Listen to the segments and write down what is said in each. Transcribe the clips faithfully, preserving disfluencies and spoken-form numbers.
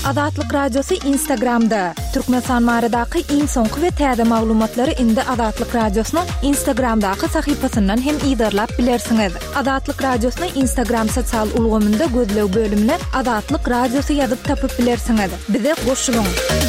Azatlyk Radiosu Instagramda. Türkmenistan maradaky iň soňky we täze maglumatlary indi Azatlyk Radiosynyň Instagramdaky sahypasyndan hem ýa-da bilersiňiz. Azatlyk Radiosynyň Instagram sosial ulgamynda gözlew bölümine Azatlyk Radiosu ýazyp tapyp bilersiňiz. Bize goşulyň.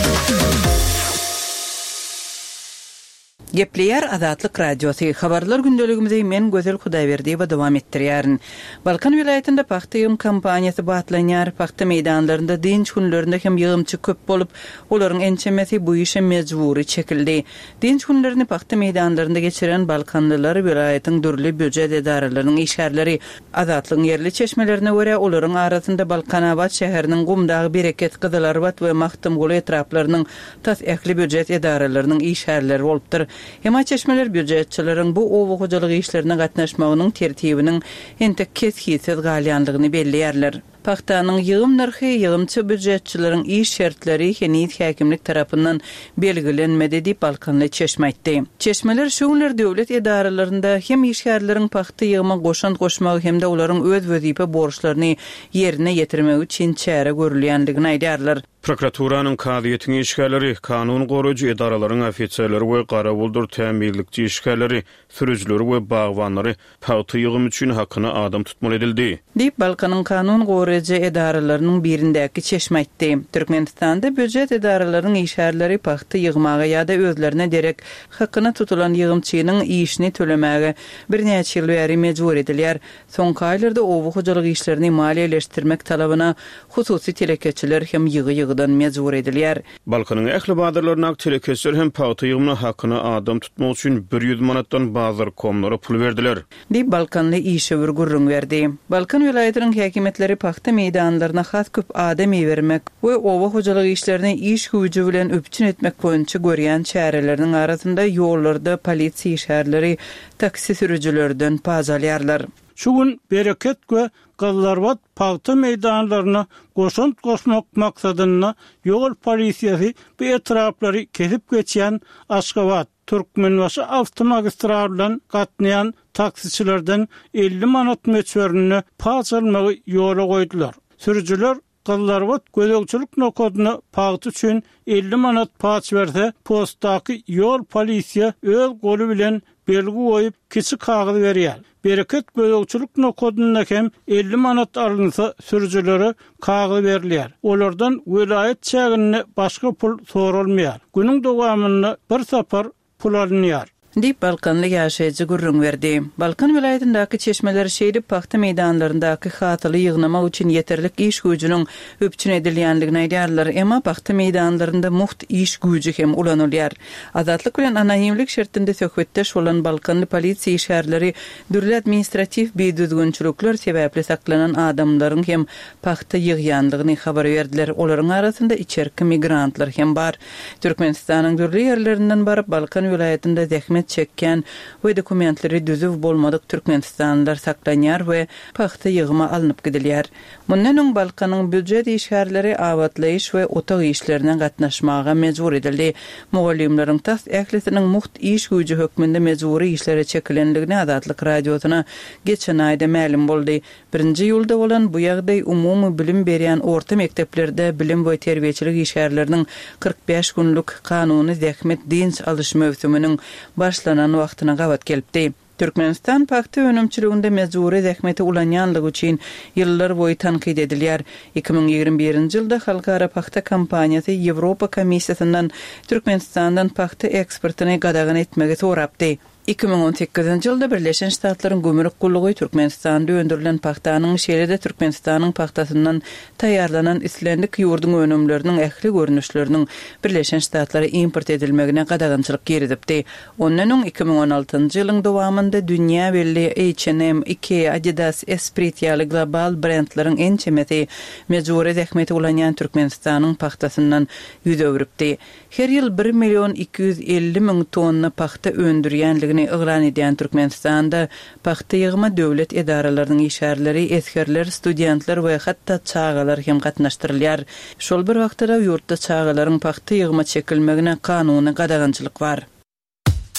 Gepleyer Azatlyk Radiosu habarlar gündeligimizde men Gözel Hudaýberdi we dowam etdirýärin. Balkan vilayetinde paxta ýığım kampaniýasy batlanýar, paxta meýdanlarynda dinç günlerinde hem ýığımçy köp bolup, olaryň ençemesi bu işe mejburi çekildi. Dinç günlerini paxta meýdanlarynda geçiren Balkanlylar vilayetiň dürli böjet edaralarynyň işgärleri Azatlygyň yerli çeşmelerine görä olaryň arasynda Balkanabad şäheriniň Gumdagy Bereket Gyzylarbat we Mahdumguly etraplarynyň tas ähli böjet edaralarynyň işgärleri bolupdyr. Hema çeşmeler böjetçileriň bu owa hojalygy işlerine gatnaşmagynyň tertibiniň ente keskinsiz galyanlygyny belliýärler. Paxtanyň ýığım narhy ýığımçy böjetçileriň iş şertleri henüz häkimlik tarapyndan belgilenmedi diýip Balkanly çeşme aýtdy. Çeşmeler şu günler döwlet edaralarynda hem işgärleriň paxta ýığıma goşan goşmagy hem de olaryň öz wezipe borçlaryny ýerine ýetirmek üçin çäre görülýändigini aýdýarlar. Prokuraturanyň kadyýetiniň işgärleri, kanun gorujú edaralaryň ofisiýerleri we garabuldur täminlikçi işgärleri, sürüjleri we bagwanlary paxta ýığım üçin hakyny adam tutmal edildi. Diýip Balkanyň kanun gorujú edaralarynyň birindäki çeşme aýtdy. Türkmenistanda böjet edaralarynyň işgärleri paxta ýygmaga ýa-da özlerine derek hakyny tutulan ýığımçynyň işini tölemäge birnäçe ýyl bäri mejbur edilýär. Soňky aýlarda owa hojalyk işlerini maliýeleşdirmek talabyna hususy telekeçiler hem ýygy mezur edilýär. Balkanyň ähli badarlaryna telekeçiler hem paxta ýygymyna hakyny adam tutmak üçin bir ýüz manatdan bazar komlara pul berdiler. Diýip Balkanly işe bir gurrun berdi. Balkan vilayetiniň häkimetleri paxta meýdanlaryna has köp adam bermek we owa hojalyk işlerini iş güýji bilen öpçün etmek boýunça görýän çäreleriniň arasynda ýollarda polisiýa işgärleri, taksi sürüjilerden pazalýarlar. Şu gün Bereket we Gyzylarbat paxta meýdanlaryna goşant goşmak maksadyna ýol polisiýasy bu etraplary kesip geçýän Aşgabat, Türkmenbaşy awtomagistral bilen gatnaýan taksiçilerden elli manat meçberini pazarmagy ýola goýdular. Sürüjiler Gyzylarbat gözegçilik nokodyny paxta üçin elli manat paç berse, postdaky ýol polisiýa öz goly bilen belgi goýup kiçik kagyz berýär. Bereket gözegçilik nokodyna hem elli manat alynsa sürüjilere kagyz berilýär. Olardan vilayet çägine başga pul sorulmaýar. Günüň dowamında bir sapar pul alynýar. Diýip Balkanly ýaşaýjy gurrun berdi. Balkan vilayetindaky çeşmeler şeýdi paxta meýdanlaryndaky hatyly ýygnamak üçin ýeterlik iş güýjüniň öpçün edilýändigini aýdýarlar. Emma paxta meýdanlarynda muht iş güýji hem ulanylýar. Azatlyk bilen anonimlik şertinde söhbetdeş bolan Balkanly polisiýa işgärleri dürli administrativ beýdüzgünçilikler sebäpli saklanan adamlaryň hem paxta ýygýandygyny habar berdiler. Olaryň arasynda içerki migrantlar hem bar. Türkmenistanyň dürli ýerlerinden barıp Balkan vilayetinde zähmet çekken we dokumentleri düzüp bolmadyk Türkmenistanlylar saklanýar we paxta ýygyma alınıp gidilýär. Mundan öň Balkanyň böjet işgärleri awatlaýyş we otag işlerine gatnaşmaga mejbur edildi. Mugallimleriň tas ählisiniň muht iş güýji hökmünde mejburi işlere çekilendigini Azatlyk Radiosyna geçen aýda ma'lum boldy. Birinji ýylda bolan bu ýagdaý umumy bilim berýän orta mekteplerde bilim we terbiýeçilik işgärleriniň kırk beş günlük kanuny zähmet dinç alyş mövsüminiň başlanan wagtyna gawat gelipdi. Türkmenistan paxta önümçiliginde mezuri zähmeti ulanýanlygy üçin ýyllar boyu tankyd edilýär. iki bin ýigirme birinji ýylda halkara paxta kampaniýasy Ýewropa Komissiýasyndan Türkmenistandan paxta eksportyny gadagan etmegi sorapdy. iki bin on sekizinji ýylda Birleşen Ştatlaryň gömürük gullugy Türkmenistanda öndürilen paxtanyň şeýlede Türkmenistanyň paxtasyndan taýýarlanan islendik ýurdun önümleriniň ähli görnüşleriniň Birleşen Ştatlary import edilmegine gadagançylyk girdipdi. Ondan öň iki bin on altynjy ýylyň dowamında dünýä belli H and M, IKEA, Adidas, Esprit ýaly global brendleriň ençemeti mejburi zähmeti ulanýan Türkmenistanyň paxtasyndan ýüz öwrüpdi. Her ýyl bir milyon iki yüz elli miň tonna paxta öndürýänligi ıglan edýän Türkmenistanda paxta ýygyma döwlet edaralarynyň işgärleri, eskerler, studentler we hatda çağalar hem gatnaşdyrylýar. Şol bir wagtda ýurtda çağalaryň paxta ýygyma çekilmegine kanuny gadagançylyk bar.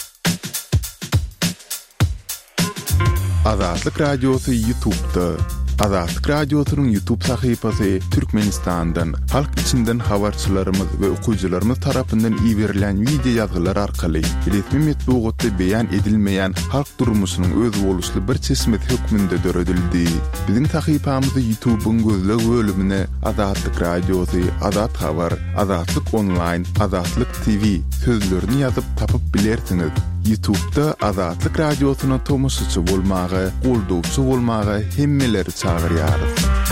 Azatlyk Radiosu YouTube'da Azatlyk radiosynyň YouTube sahypasy Türkmenistandan, halk içinden habarçylarymyz we okuyjylarymyz tarapyndan ýiberilen video ýazgylar arkaly resmi metbuatda beýan edilmeýän halk durmuşynyň öz boluşly bir çeşmet hökmünde döredildi. Biziň sahypamyzy YouTube'un gözleg bölümine Azatlyk radiosy, Azat habar, Azatlyk online, Azatlyk T V sözlerini ýazyp tapyp bilersiňiz. YouTube'da Azatlyk radiosyna tomoşçy bolmagy, goldowçy bolmagy hemmeleri çağırýar.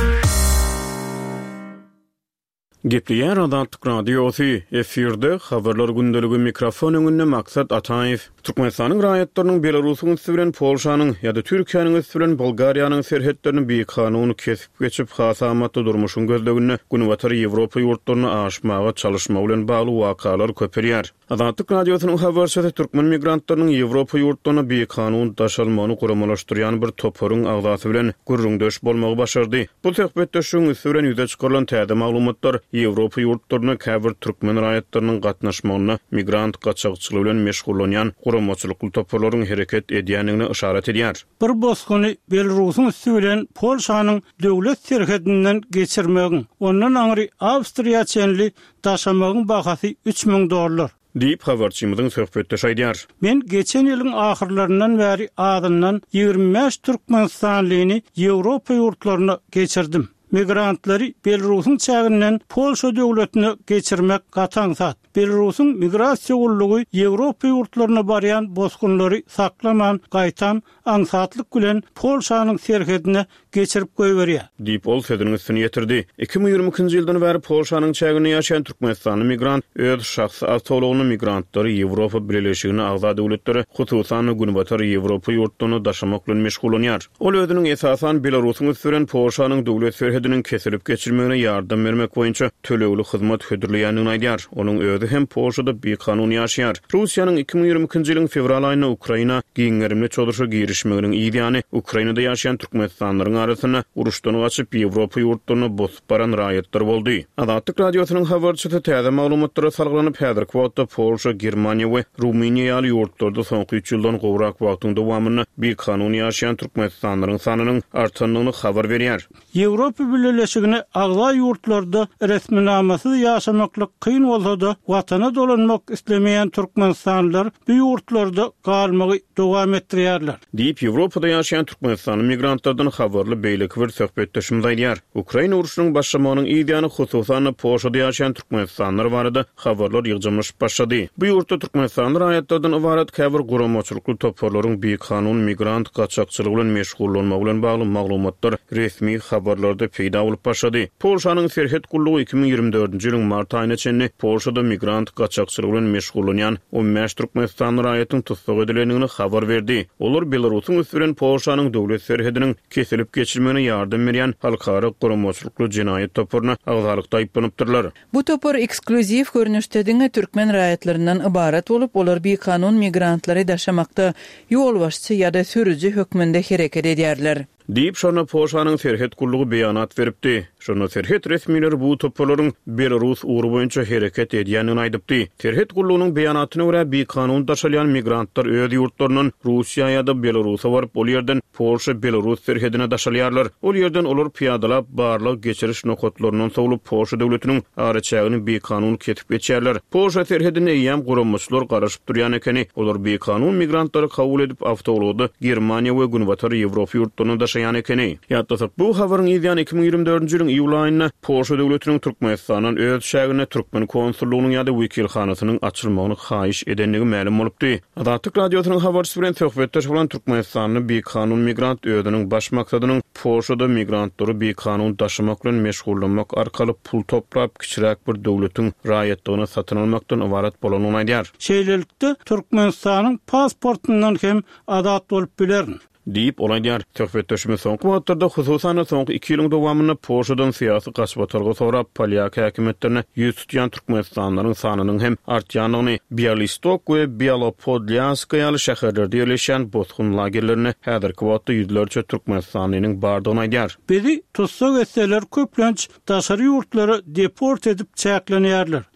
Gepleýär Azatlyk radiosy efirde habarlar gündeligi mikrofon öňünde maksat Ataýew. Türkmenistanyň raýatlarynyň Belarusyň üstünden Polşanyň ýa-da Türkiýanyň üstünden Bolgariýanyň serhetlerini beýik kanuny kesip geçip hasamatda durmuşyň gözleginde günüwatar Ýewropa ýurtlaryna aşmaga çalışma bilen bagly wakalar köperýär. Azatlyk radiosynyň habarçysy türkmen migrantlarynyň Ýewropa ýurtlaryna beýik kanuny daşalmagyny guramalaşdyrýan bir toparyň agdasy bilen gurrundaş bolmagy başardy. Bu söhbetdeşiň üstünden ýüze çykarylan täze maglumatlar Ýewropa ýurtlaryna käbir türkmen raýatlarynyň gatnaşmagyna migrant gaçakçylygy bilen meşgullanýan guramaçylykly toparlaryň hereket edýänligine işaret edýär. Bir bosquny Belarusyň üstü bilen Polşanyň döwlet serhedinden geçirmegi, ondan aňry Awstriýa çenli daşamagyň bahasy üç miň dollar. Diýip habarçymyzyň söhbetdeşi aýdýar. Men geçen ýylyň ahyrlaryndan bäri adyndan ýygrimi beş türkmenistanlyny Ýewropa ýurtlaryna geçirdim. Migrantlary Belarusyň çäginden Polşa döwletine geçirmek gataňsat. Belarusyň migrasiýa gullugy Ýewropa ýurtlaryna barýan bosgunlary saklaman, gaýtan, aňsatlyk bilen Polşanyň serhedine geçirip goýberýär. Diýip ol sözüniň üstüne ýetirdi. iki bin ýigrimiki ýyldan bäri Polşanyň çäginde ýaşaýan türkmenistanly migrant öz şahsy awtologyny migrantlary Ýewropa Birleşigine agza döwletleri, hususan günüwatar Ýewropa ýurtlaryna daşamak bilen meşgullanýar. Ol özüniň esasan Belarusyň üstünden Polşanyň döwlet serhediniň kesilip geçirmegine ýardam bermek boýunça tölegli hyzmat hödürleýändigini aýdýar. Onuň özü hem Polşada bir kanun ýaşaýar. Russiýanyň iki bin ýigrimiki ýylyň fevral aýyna Ukraina giňerimli çoluşa girişmeginiň ýa-ni Ukrainada ýaşaýan türkmenistanlaryň arasyna uruşdan gaçyp Ýewropa ýurtlaryna bosup baran raýatlar boldy. Azatlyk radiosynyň habarçysy täze maglumatlary salgylanyp häzirki wagtda Polşa, Germaniýa we Ruminiýa ýaly ýurtlarda soňky üç ýyldan gowrak wagtyň dowamyny bir kanun ýaşaýan türkmenistanlaryň sanynyň artanlygyny habar berýär. Ýewropa Birleşigine agza ýurtlarda resminamasy ýaşamaklyk kyn bolsa-da watana dolanmak islemeýän türkmenistanlylar bu ýurtlarda galmagy dowam etdirýärler. Diýip Ýewropada ýaşaýan türkmenistanly migrantlardan habarly beýlik bir söhbetdeşimiz aýdýar. Ukraina uruşynyň başlamagynyň ýa-ni hususan Polşada ýaşaýan türkmenistanlylar barada habarlar ýygjamaşyp başlady. Bu ýurtda türkmenistanly raýatlardan ibaret käbir guramaçylykly toparlaryň beýik kanun migrant gaçakçylygy bilen meşgullanmagy bilen bagly maglumatlar resmi habarlarda peýda bolup başlady. Polşanyň serhet gullugy iki bin ýigirmi dördünji ýylyň mart aýyna çenli Polşada migrant gaçakçylygy bilen meşgullanýan on beş türkmenistanly raýatyň tutsak edilendigini habar berdi. Olar Belarusyň üstünden Polşanyň döwlet serhediniň kesilip geçirmegine ýardam berýän halkara guramaçylykly jinaýat toparyna agzalykda aýplanıpdyrlar. Bu topar ekskluziv görnüşdegiňe türkmen raýatlaryndan ibaret bolup, olar bir kanun migrantlary daşamakda ýol başçy ýa-da sürüji hökmünde hereket edýärler. Diýip şonu Polşanyň serhet gullugy beýanat beripdi. Şonu serhet resmileri bu toplaryň Belarus uğru boýunça hereket edýänini aýdypdy. Serhet gullugynyň beýanatyna görä bir kanun daşalýan migrantlar öz ýurtlarynyň Russiýa ýa-da Belarusa baryp ol ýerden Polşa Belarus serhedine daşalýarlar. Ol ýerden olar piýadalap barlyk geçiriş nokatlarynyň sowlup Polşa döwletiniň araçagyny bir kanun ketip geçýärler. Polşa serhedine ýam guramaçylar garaşyp durýan ekeni, olar bir kanun migrantlary kabul edip awtologda Germaniýa we günwatar Ýewropa ýurtlaryna daşaýan ekeni. Ýa-da bu habaryň ýa-ni iki bin ýigirmi dördünji ýylyň iýul aýynda Polşa döwletiniň Türkmenistanyň öz şäherine türkmen konsullugynyň ýa-da wekilhanasynyň açylmagyny haýyş edenligi ma'lum bolupdy. Azatlyk radiosynyň habarçysy bilen söhbetdeş bolan Türkmenistanly bir kanun migrant öýüniň baş maksadynyň Polşada migrantlary bir kanun daşamak bilen meşgullanmak arkaly pul toplap kiçiräk bir döwletiň raýatlygyny satyn almakdan ibaret bolanyny aýdýar. Şeýlelikde Türkmenistanyň pasportundan hem azat bolup bilerin. Diýip olaýdýar. Söhbetdeşimiz soňky wagtlarda hususan soňky iki ýylyň dowamyny Polşadan syýasy gaçbatarga sorap Polýak häkimetlerine ýüz tutýan türkmenistanlaryň sanynyň hem artýanyny Bialystok we Bialopodlyansk ýaly şäherlerde ýerleşen bosgun lagerlerine häzirki wagtda ýüzlerçe türkmenistanlynyň bardygyny aýdýar. Bizi tutsak etseler köplenç daşary ýurtlary deport edip çäklenýärler.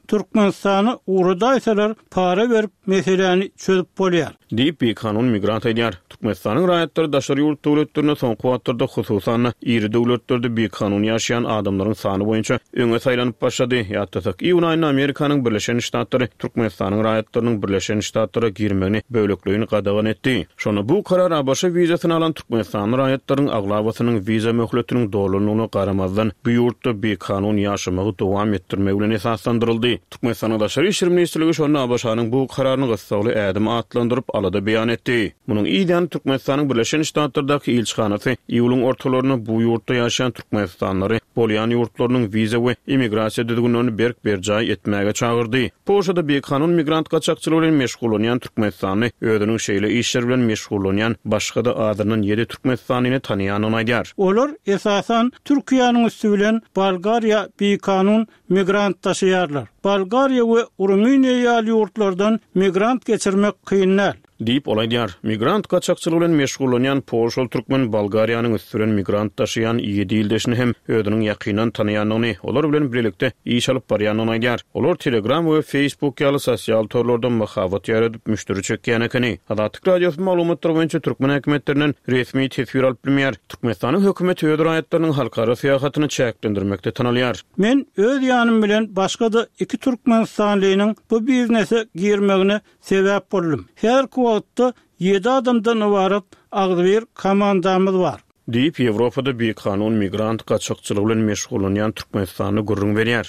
Türkmenistan'ı uğradaysalar para verip meseleni çözüp bolýar. Diýip bir kanun migrant edýär. Türkmenistanyň raýatlary daşary ýurt döwletlerine soňky wagtlarda hususan iri döwletlerde bir kanun ýaşaýan adamlaryň sany boýunça öňe saýlanyp başlady. Ýa-da Ýunany Amerikanyň Birleşen Ştatlary Türkmenistanyň raýatlarynyň Birleşen Ştatlara girmegini böwleklüğini gadagan etdi. Şonu bu karar A B Ş wizasyny alan Türkmenistan raýatlarynyň aglawasynyň wiza möhletiniň dolanyny garamazdan bu ýurtda bir kanun ýaşamagy dowam etdirmek bilen esaslandyryldy. Türkmenistanyň daşary işler ministrligi şonu A B Ş'nyň bu kararyny gysgaly ädim atlandyryp alada beýan etdi. Munyň ýa-da Türkmenistanyň Birleşen Ştatlardaky elçihanasy ýylyň ortalaryna bu ýurtda ýaşaýan türkmenistanlary bolýan ýurtlarynyň wiza we immigrasiýa düzgünlerini berk berjay etmäge çagyrdy. Polşada bir kanun migrant gaçakçylygy bilen meşgul bolýan Türkmenistany ödüniň şeýle işler bilen meşgul bolýan başga da adanyň ýedi Türkmenistanyny tanıýanyny aýdýar. Olar esasan Türkiýanyň üstü bilen Bolgariýa bir kanun migrant taşıýarlar. Bolgariýa we Rumyniýa ýaly ýurtlardan migrant geçirmek kynynal. Diýip olaýdýar. Migrant gaçakçylygy bilen meşgul bolýan Polşa türkmen Bolgariýanyň üstüren migrant taşıyan ýedi ýyldaşyny hem ödüniň ýakynan tanıýanyny, olar bilen birlikde iş alyp barýanyny aýdýar. Olar Telegram we Facebook ýaly sosial torlardan mahawat ýaradyp müşteri çekýän ekeni. Adatyk radiosyň maglumatlary boýunça türkmen hökümetlerinden resmi tesbir alyp bilmeýär. Türkmenistanyň hökümeti öýdür aýatlarynyň halkara syýahatyny çäklendirmekde tanalýar. Men öz ýanym bilen başga da iki Türkmenistanlynyň bu biznese girmegine sebäp boldum. Her wagtda ýedi adamdan ibaret agdyr komandamyz bar. Diýip Ýewropada bir kanun migrant gaçakçylygy bilen meşgul bolýan Türkmenistany gurrun berýär.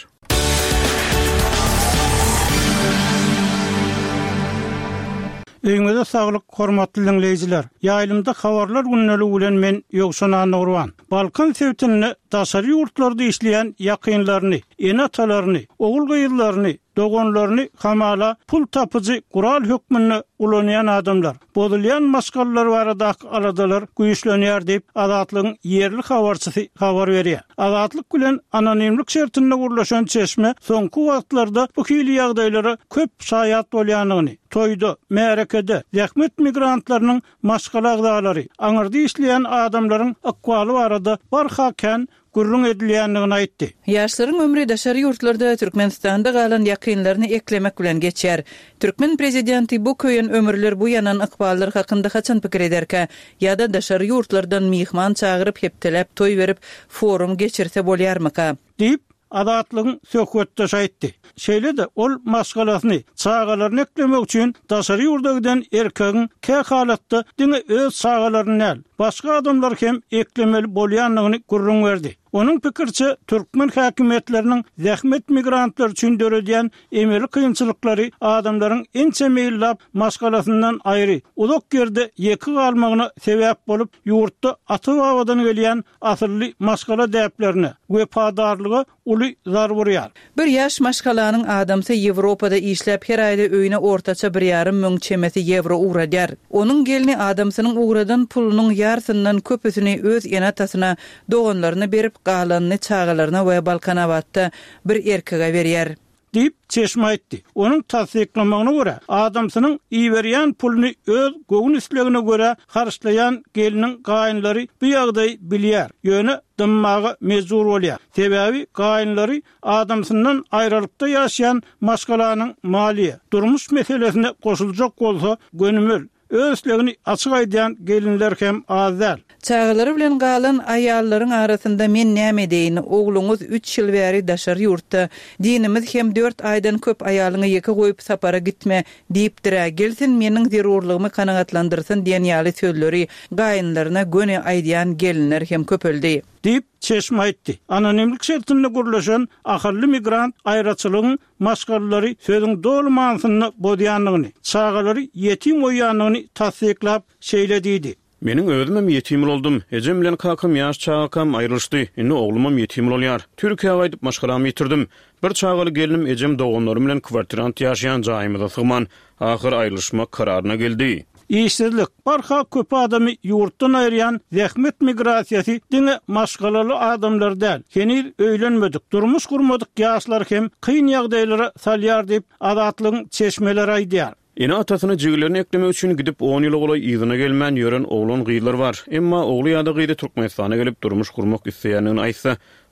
Öňüňizde saglyk, hormatly dinleýijiler. Ýaýlymda habarlar günneli bilen men Ýogşan Nurwan. Balkan sewtini daşary ýurtlarda işleýän ýakynlaryny, enatalaryny, ogul gyýyllaryny, dogonlaryny hamala pul tapıcı kural hükmünü ulanyan adamlar. Bozulyan maskallar barada aladalar güýçlenýär diýip Azatlygyň yerli habarçysy habar berýär. Azatlyk bilen anonimlik şertinde gurlaşan çeşme soňky wagtlarda bu hili ýagdaýlara köp şaýat bolýanyny, toýda, märekede, zähmet migrantlarynyň maskala agdalary, aňyrdy işleýän adamlaryň akwaly barada barhaken gurrun edilýändigini aýtdy. Ýaşlaryň ömrü daşary ýurtlarda Türkmenistanda galan ýakynlaryny eklemek bilen geçýär. Türkmen prezidenti bu köýen ömürler bu ýanan ykballar hakynda haçan pikir ederkä, ýa-da daşary ýurtlardan mihman çagyryp hepdelep toý berip forum geçirse bolýarmyka? Diýip Azatlygyň söhbetde aýtdy. Şeýle de ol maskalasyny, çağalaryny eklemek üçin daşary ýurdagydan erkegiň kä halatda diňe öz çağalaryny al, başga adamlar hem eklemeli bolýanlygyny gurrun berdi. Onun pikirçe Türkmen häkimetleriniň zähmet migrantlar üçin döredýän emeli kynçylyklary adamlaryň ençe meýillap maskalasyndan aýry, uzak ýerde ýeki galmagyna sebäp bolup ýurtda aty babadan gelýän asyrly maskala däplerini we padarlygy uly zar burýar. Bir ýaş maşgalanyň adamsy Ýewropada işläp her aýda öýüne ortaça bir ýarym müň çemeti ýewro uğradýar. Onuň gelini adamsynyň uğradan pulunyň ýarsynyň köpüsini öz enatasyna, doganlaryna berip galanyny çağalaryna we balkanawatda bir erkege berýär. Diýip çeşme aýtdy. Onuň tasdiklamagyna görä, adamsynyň iýberýän puluny öz göwün islegine görä harçlayan geliniň gaýynlary bu ýagdaý bilýär. Ýöne dymmagy mezur bolýar. Sebäbi gaýynlary adamsyndan aýrylykda ýaşaýan maşgalanyň maliýe, durmuş meselesine goşuljak bolsa gönümel özlegini açyk aýdýan gelinler hem azal. Çağalary bilen galan aýallaryň arasynda men näme deýin? Ogluňuz üç ýyl bäri daşary ýurtda, dinimiz hem dört aýdan köp aýalyňy ýeke goýup sapara gitme diýipdir. Gelsin meniň zerurlygymy kanagatlandyrsyn diýen ýaly sözleri gaýynlaryna göne aýdýan gelinler hem köpeldi. Diýip çeşme aýtdy. Anonimlik şertinde gurlaşan ahyrly migrant aýraçylygyň maşgallary sözüň dolmansyny bodýanlygyny, çağalary ýetim oýanlygyny tasdiklap şeýle diýdi. Meniň özüm ýetim boldum. Ejem bilen kakam ýaş çağakam aýrylşdy. Indi oglumam ýetim bolýar. Türkiýeге aýdyp maşgalamy ýitirdim. Bir çağaly gelinim ejem dogonlarym bilen kwartirant ýaşaýan jaýymyza sygman. Ahyr aýrylşmak kararyna geldi. İşsizlik, barha köp adamy ýurtdan aýryan zähmet migrasiýasy diňe maşgalaly adamlar däl. Henir öýlenmedik, durmuş gurmadyk ýaşlar hem kyn ýagdaýlara salýar diýip Azatlygyň çeşmeleri aýdýar. Ene atasyny jiglerini eklemek üçin gidip on ýyl goly ýygyna gelmän ýören oglan gyýlar bar. Emma ogly ýa-da gyýdy Türkmenistana gelip durmuş gurmak isleýänini aýtsa,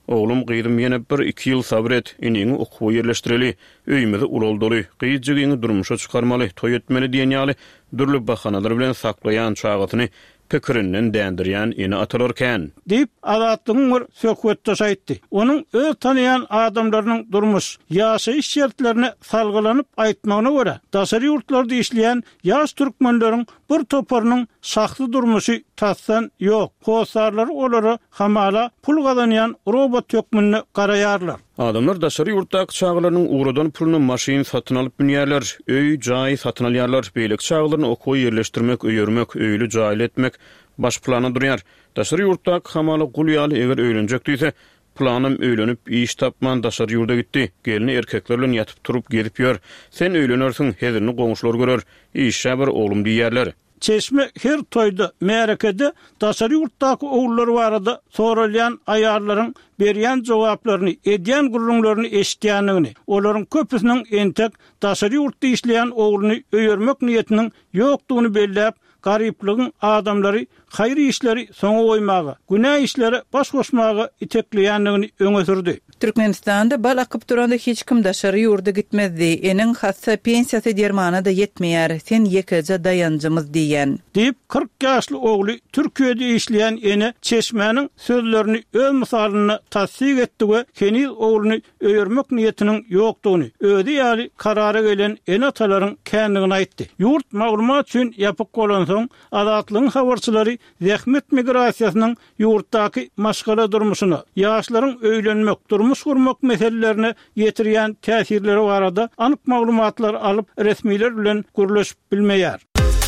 Oğlum gyýdym ýene bir iki ýyl sabr et, iniňi okuwy ýerleşdireli, öýmedi uloldoly, gyýjygyňy durmuşa çykarmaly, toý etmeli diýen ýaly dürli bahanalar bilen saklaýan çagatyny pikirinden dändirýän ine atalarken Deyip Azatlygyň bir söhbetde aýtdy. Onuň öz tanıyan adamlarynyň durmuş, ýaşaýyş şertlerini salgylanyp aýtmagyna görä, daşary ýurtlarda işleýän ýaş türkmenleriň bir toparynyň şahsy durmuşy tassan ýok. Hosarlar olary hamala pul gazanýan robot tökmünni garaýarlar. Adamlar daşary ýurtdaky çağlarynyň uğradan pulunu maşyn satyn alyp binýärler, öý jaý satyn alýarlar, beýlik çağlaryny okuwy ýerleşdirmek, öýürmek, öýlü jaýl etmek baş plana durýar. Daşary ýurtdaky hamala gulýaly eger öýlenjek diýse, planım öýlenip iş tapman daşary ýurda gitdi. Gelini erkekler bilen ýatyp turup gelip ýör. Sen öýlenersiň, hezirini goňşular görer. İşe bir oğlum diýerler. Çeşme her toyda, merekede daşary ýurtdaky oğullar barada soralyan ayarlaryň berýän jogaplaryny, edýän gurrunlaryny eşitýänligini, olaryň köpüsiniň entek daşary ýurtda işleýän oğluny öýürmek niýetiniň ýokdugyny belläp, garyplygyň adamlary hayır işleri soňa goýmagy, günä işleri baş goşmagy itekleýänligini öňe sürdi. Türkmenistanda bal akyp duranda hiç kim daşary ýurda gitmezdi. Enin hassa pensiýasy dermana da yetmeýär. Sen ýekece dayanjymyz diýen. Diýip kırk ýaşly ogly Türkiýede işleýän ene Çeşmäniň sözlerini öz misalyna tasdik etdi we Keniz ogluny öýürmek niýetiniň ýokdugyny, öýde ýaly karara gelen ene atalaryň kändigini aýtdy. Ýurt maglumat üçin ýapyk bolan soň Azatlygyň habarçylary zähmet migrasiýasynyň ýurtdaky maşgala durmuşyny, ýaşlaryň öýlenmek, durmuş gurmak meselelerine yetirýän täsirleri barada anyk maglumatlar alyp resmiler bilen gürleşip bilmeýär.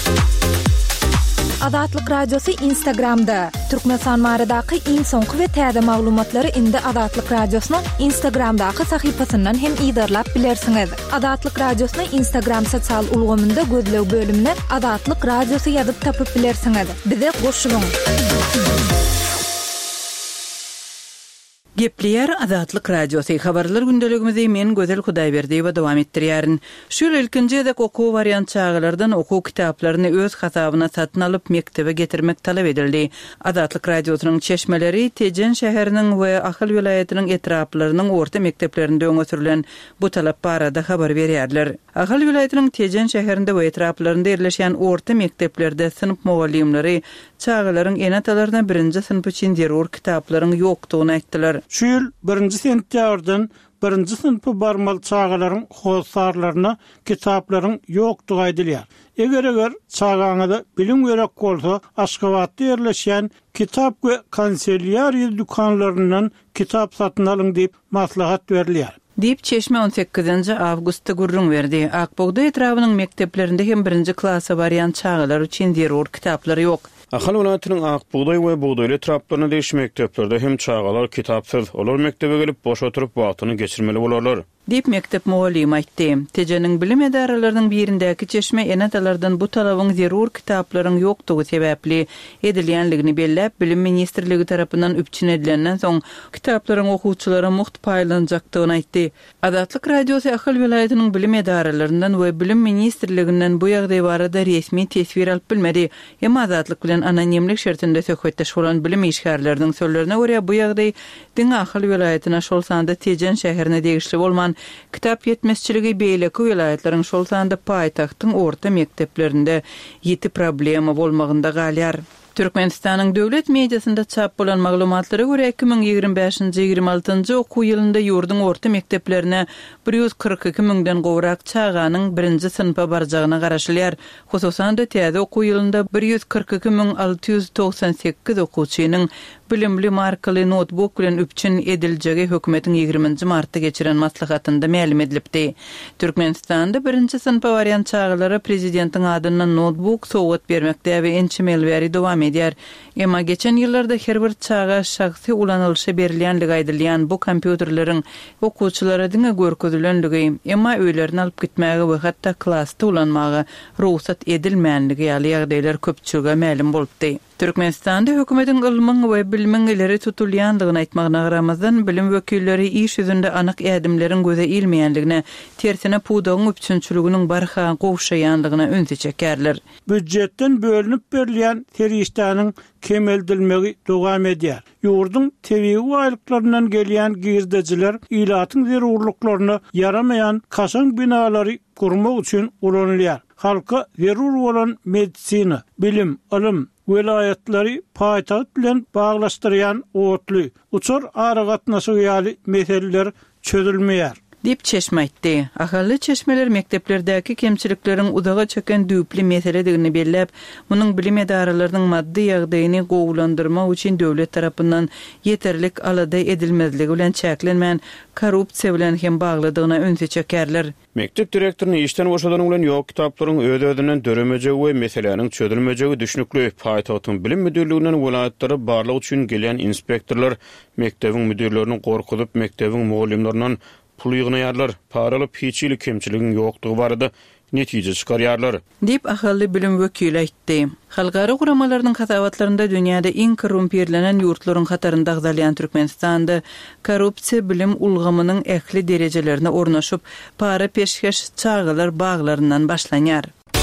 Azatlyk radiosu Instagramda. Türkmenistan maradaky iň soňky we täze maglumatlary indi Azatlyk radiosynyň Instagramdaky sahypasyndan hem ýydarlap bilersiňiz. Azatlyk radiosyny Instagram sosial ulgamynda gözlew bölümine Azatlyk radiosu ýazyp tapyp bilersiňiz. Bize goşulyň. Gepleyer Azatlyk radiosu habarlar gündeligimizi men Gözel Hudaýberdi we dowam etdirýärin. Şol ilkinji de okuw variant çağlardan okuw kitaplaryny öz hasabyna satyn alyp mektebe getirmek talap edildi. Azatlyk radiosynyň çeşmeleri Tejen şäheriniň we Ahal vilayatynyň etraplarynyň orta mekteplerinde öňe sürülen bu talap barada habar berýärler. Ahal vilayatynyň Tejen şäherinde we etraplarynda ýerleşen orta mekteplerde sınıf mugallimleri çağlaryň enatalardan birinji sınıf üçin derur kitaplaryň ýokdugyny aýtdylar. Şu ýyl birinji sentýabrdan birinji sınıfy barmal çağalaryň hosarlaryna kitaplaryň ýokdugy aýdylýar. Eger eger çağaňyzda bilim gerek bolsa, Aşgabatda ýerleşen kitap we kanseliýariýa dükanlaryndan kitap satyn alyň diýip maslahat berilýär. Diýip Çeşme on sekizinji awgustda gurrun berdi. Akbogda etrabynyň mekteplerinde hem birinji klasa barýan çağalar üçin derur kitaplary ýok. Ahal vilayatynyň Akbuğday we Buğdayly etraplaryna değiş mekteplerde hem çağalar kitapsyz, olar mektebe gelip boş oturup wagtyny geçirmeli bolarlar. Dip mektep muallim aýtdy. Tejeniň bilim edaralarynyň birindäki Çeşme enatalardan bu talabyň zerur kitaplaryň ýokdugy sebäpli edilýänligini belläp, bilim ministrligi tarapyndan üpçün edilenden soň kitaplaryň okuwçylara muht paýlanjakdygyny aýtdy. Azatlyk radiosu Ahal vilayatynyň bilim edaralarynyň we bilim ministrliginden bu ýagdaý barada resmi tesbir alyp bilmedi. Emma Azatlyk bilen anonimlik şertinde söhbetdeş bolan bilim işgärleriniň sözlerine görä bu ýagdaý diň Ahal vilayatyna şol sanda Tejen şäherine degişli bolman kitap yetmezçiligi beýleki vilayatlaryň şol sanda paýtagtyň orta mekteplerinde ýeti problema bolmagynda galýar. Türkmenistanyň döwlet mediasynda çap bolan maglumatlary görä iki ming ýigirme beşinji ýigirme altynjy okuw ýylynda ýurdun orta mekteplerine bir ýüz kırk iki mingden gowrak çağanyň birinji sınıfa barjagyna garaşylýar. Hususan da täze okuw ýylynda bir ýüz kırk iki ming alty ýüz toksan sekiz okuwçynyň bilimli markaly notebook bilen üpçün ediljegi hökümetiň ýygrüminji martda geçiren maslahatynda ma'lum edilipdi. Türkmenistanda birinji sınıfa barýan çağlara prezidentiň adyndan notebook sowgat bermekde we ençimel beri dowam edýär. Emma geçen ýyllarda her bir çağa şahsy ulanylşy berilýänligi aýdylýan bu kompýuterleriň okuwçylara diňe görkezlenligi, emma öýlerini alyp gitmäge we hatda klassda ulanmagy ruhsat edilmänligi ýaly ýagdaýlar köpçüge ma'lum bolupdy. Türkmenistanda hökümetin ılmyň we bilimiň ileri tutulýandygyny aýtmagyna garamazdan bilim wekilleri iş ýüzünde anyk ädimleriň göze ilmeýändigine, tersine pudagyň üçünçülüginiň barha gowşaýandygyna önse çekerler. Büdjetden bölünip berilýän terişdanyň kemeldilmegi dowam edýär. Ýurdun tebiği aýlyklaryndan gelýän gizdejiler ilatyň zerurlyklaryny yaramayan kaşan binalary kurmak üçin ulanylýar. Halka zerur bolan medisina, bilim, ilim, welaýatlary paýtagat bilen baglaşdyrýan otly, uçur ara gatnaşy ýaly meseleler çözülmeýär. Dip çeşme aýtdy. Ahally çeşmeler mekteplerdäki kemçilikleriň udaga çöken düýpli meseledigini belläp, munyň bilim edaralarynyň maddi ýagdaýyny gowlandyrmak üçin döwlet tarapyndan ýeterlik alada edilmezligi bilen çäklenmän korrupsiýa bilen hem bagladygyna önse çekerler. Mektep direktoryny işden boşadanyň bilen ýok kitaplaryň öýdödünden döremejegi we meseleleriň çözülmejegi düşnükli paýtagyň bilim müdürliginden welaýatlary barlyk üçin gelýän inspektorlar mektebiň müdürlerini gorkudyp mektebiň mugallimlerinden pul ýygnaýarlar, paraly piçili kemçiligiň ýokdugy barada netije çykarýarlar. Dip ahally bilim wekili aýtdy. Halkara guramalarynyň hasawatlarynda dünýäde iň korrumperlenen ýurtlaryň hatarynda agzalýan Türkmenistanda korrupsiýa bilim ulgamynyň ähli derejelerine ornaşyp, para peşkeş çağılar baglaryndan başlanýar.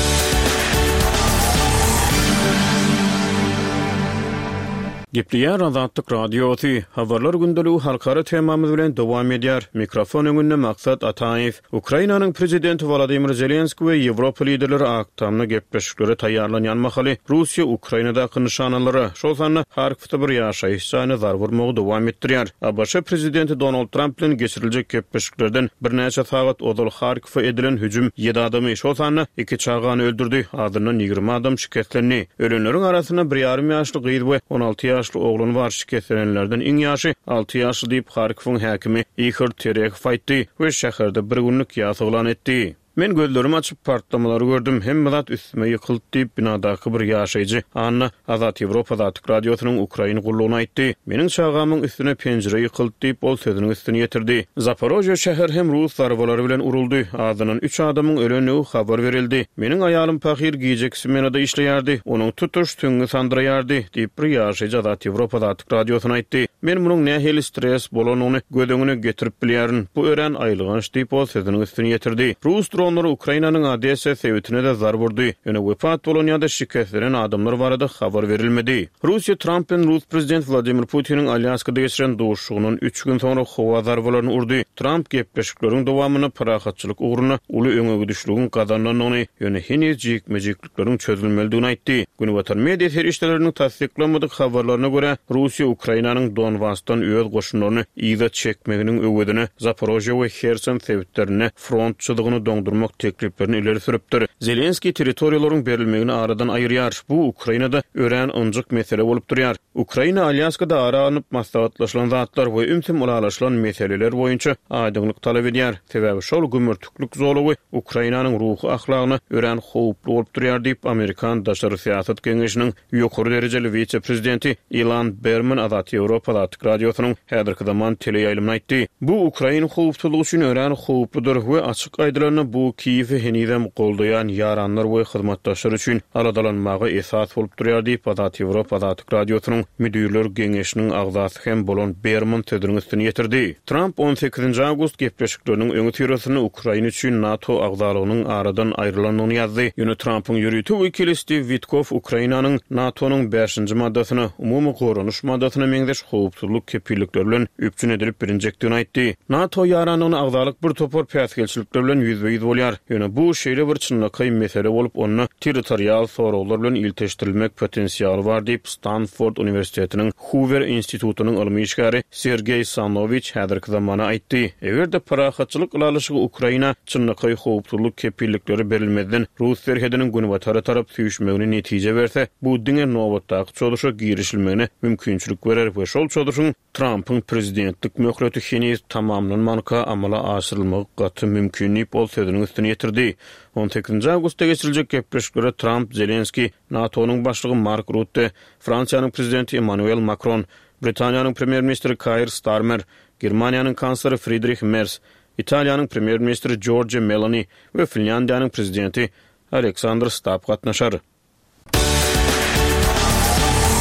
Gepliýär Azatlyk radiosi, habarlar gündeliği halkara temamyz bilen dowam edýär. Mikrofon öňünde Maksat Ataýew. Ukrainanyň prezidenti Volodymyr Zelenski we Ýewropa liderleri aktamna gepleşikleri taýýarlanýan mahaly Russiýa Ukrainadaky nişanalary, şol sanly Harkivde bir ýaşaýyşçyny zar vurmagy dowam etdirýär. A B S prezidenti Donald Trump bilen geçiriljek gepleşiklerden bir näçe sagat ozal Harkivde edilen hüjüm ýedi adamy, şol sanly iki çağany öldürdi. Adyndan ýygrimi adam şikayetlendi. Ölenleriň arasyna bir ýarym ýaşly gyz we on alty ýaşly oğlun var. Şikayetlenenlerden iň ýaşy alty ýaşly diýip Harkiwiň häkimi Ihor Terekhov aýtdy we şäherde bir günlük ýas elan etdi. Men gözlerimi açıp partlamalary gördüm. Hem zat üstüme ýykyldy diýip binadaky bir ýaşaýjy Anna Azat Ýewropa Azatlyk radiosynyň Ukraina gullugyna aýtdy. Meniň çağamyň üstüne penjere ýykyldy diýip ol sözüniň üstüne ýetirdi. Zaporojye şäher hem Rus zarbalary bilen uruldy. Adynyň üç adamyň ölenigi habar berildi. Meniň aýalym Pahir giýjek smenada işleýärdi. Onuň tutuş tüňi sandyraýardy diýip bir ýaşaýjy Azat Ýewropa Azatlyk radiosyna aýtdy. Men munyň nähili stres bolanyny gödüňüne getirip bilýärin. Bu ören aýlygynç diýip ol sözüniň üstüne ýetirdi. Rus Onlar Ukrainanyň A D S sewitine de zar vurdy. Ýöne wepat bolanyňda şikayetlenýän adamlar barada habar berilmedi. Russiýa Trump bilen Rus prezident Vladimir Putiniň Alyaskada geçiren duşugynyň üç gün soňra howa zarbalaryny urdy. Trump gepleşikleriň dowamyny parahatçylyk ugruna uly öňe düşlügin gazananyny, ýöne henüz jekmejeklikleriň çözülmeldigini aýtdy. Güni watan media ferişdeleriniň tasdiklamadyk habarlaryna görä, Russiýa Ukrainanyň Donbassdan öýüz goşunlaryny ýyda çekmeginiň öwedini Zaporojye we Kherson sewitlerine frontçylygyny dondurmak tekliplerini ileri sürüpdir. Zelenski territoriýalaryň berilmegini aradan aýyrýar. Bu Ukrainada ören ınjyk mesele bolup durýar. Ukraina Alyaskada aranyp maslahatlaşylan zatlar we ümsim ulalaşylan meseleler boýunça aýdyňlyk talap edýär. Sebäbi şol gümürtüklük zolugy Ukrainanyň ruhy ahlagyny ören howply bolup durýar diýip Amerikan Daşary Siýasat Geňeşiniň ýokary derejeli vice-prezidenti Ilan Berman Azat Ýewropa Azatlyk radiosynyň häzirki zaman teleýaýlygyna aýtdy. Bu Ukraina howpsuzlygy üçin ören howplydyr we açyk aýdylarynda bu Kiýewi henidem goldaýan ýaranlar we hyzmatdaşlar üçin aladalanmagy esas bolup durýar diýip Azat Ýewropa Azatlyk radiosynyň müdürler geňeşiniň agzasy hem bolan Berman tödürüň üstüne ýetirdi. Trump on sekizinji awgust gepleşikleriniň öňe sürersini Ukraina üçin NATO agzalygynyň aradan aýrylanyny ýazdy. Ýöne Trumpyň ýürütü wekili Steve Witkoff Ukrainanyň NATO'nyň beşinji maddasyny umumy gorunuş maddasyna meňzeş howpsuzlyk kepillikleri bilen üpçün edilip birinjekdigini aýtdy. NATO ýaranyny agzalyk bir topar päsgelçilikler bilen ýüzbeýiz bolýar. Ýöne bu şeýle bir çynlyky mesele bolup ony territorial soraglar bilen ilteşdirilmek potensiýaly bar diýip Stanford Universitetiniň Hoover institutunyň ilmi işgäri Sergey Sanovich häzirki zamana aýtdy. Egerde parahatçylyk ulalyşygy Ukraina çynlyky howpsuzlyk kepillikleri berilmeden Rus serhediniň günwatary tarap süýüşmegine netije berse, bu diňe nowatdaky çoluşa girişilmegine mümkinçilik berer we şol çoluşyň Trumpyň prezidentlik möhreti henüz tamamlanmanka amala aşyrylmagy gaty mümkinlik bol sözüniň üstüne ýetirdi. on sekizinji awgustda geçiriljek gepleşiklere Trump, Zelenski, NATO'nyň başlygy Mark Rutte, Fransiýanyň prezidenti Emmanuel Macron, Britaniýanyň premier ministri Keir Starmer, Germaniýanyň kansleri Friedrich Merz, Italiýanyň premier ministri Giorgia Meloni we Finlandiýanyň prezidenti Alexander Stubb gatnaşar.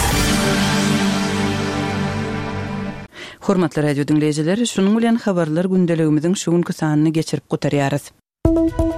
Hormatly radio dinleyijiler, şunun bilen habarlar gündeligimizin şu günkü sanyny geçirip gutarýarys.